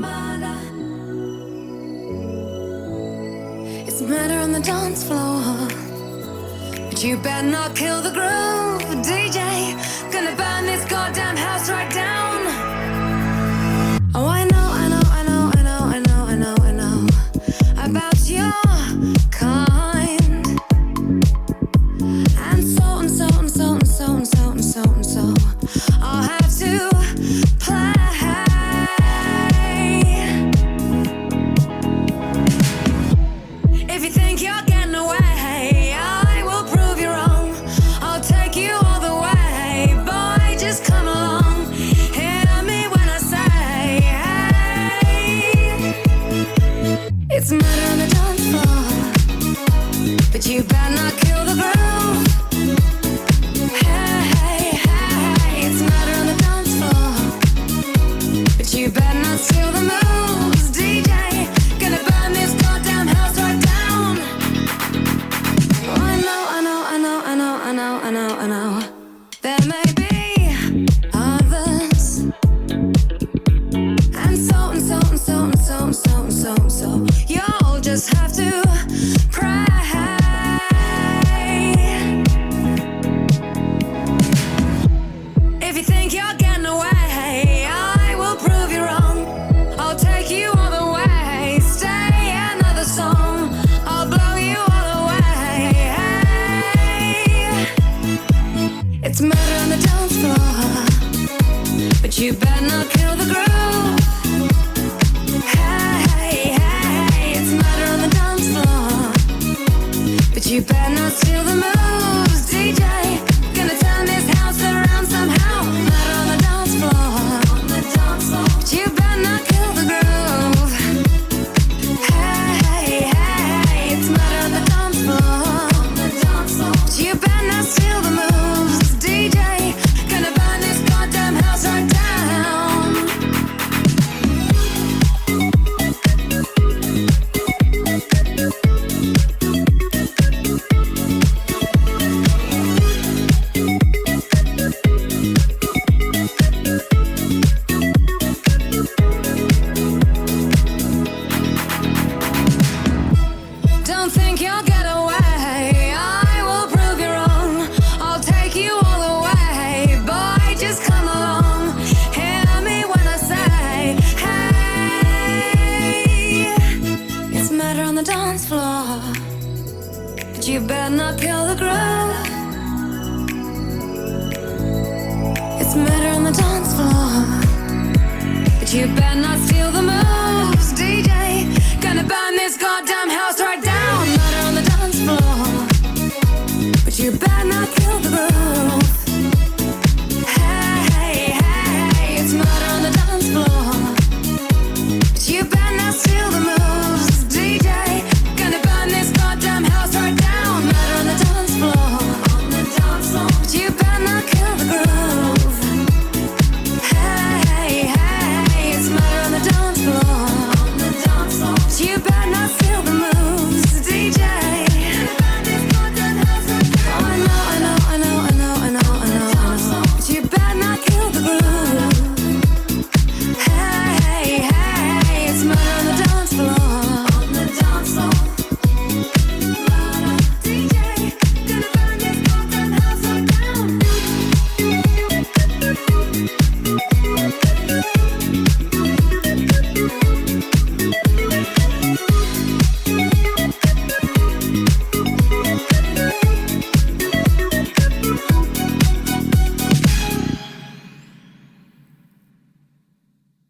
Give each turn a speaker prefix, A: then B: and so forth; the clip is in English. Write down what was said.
A: murder. It's murder on the dance floor. But you better not kill the groove, DJ. Gonna burn this goddamn house right down. Oh, I know, I know, I know, I know, I know, I know, I know about your kind. And so and so and so and so and so and so and so I'll have to play. If you think you're getting away, I will prove you wrong. I'll take you all the way. Boy, just come along. Hear me when I say, hey. It's murder on the dance floor. But you better not kill the groove. Hey, hey, hey. It's murder on the dance floor. But you better not steal the moves, DJ. Gonna burn this goddamn house right down. Oh, I know, I know, I know, I know, I know, I know, I know. There may be others. And so and so and so and so and so and so and so. You'll just have to pray. If you think you're getting away, I will prove you wrong. I'll take you all the way. Stay another song. I'll blow you all away. Hey. It's murder on the dance floor. But you better not kill the groove. Hey, hey, hey. It's murder on the dance floor. But you better not steal the moves, DJ. Gonna turn this house around somehow. Murder on the dance floor. On the dance floor. But you better not kill the groove. Hey, hey, hey. It's murder on the dance floor. On the dance floor. But you better not steal the moves, DJ. Gonna burn this goddamn house right down. Don't think you'll get away. I will prove you wrong. I'll take you all the way. Boy, just come along. Hear me when I say, hey. It's murder on the dance floor. But you better not kill the groove. It's murder on the dance floor. But you better not steal the moves, DJ. Gonna burn this goddamn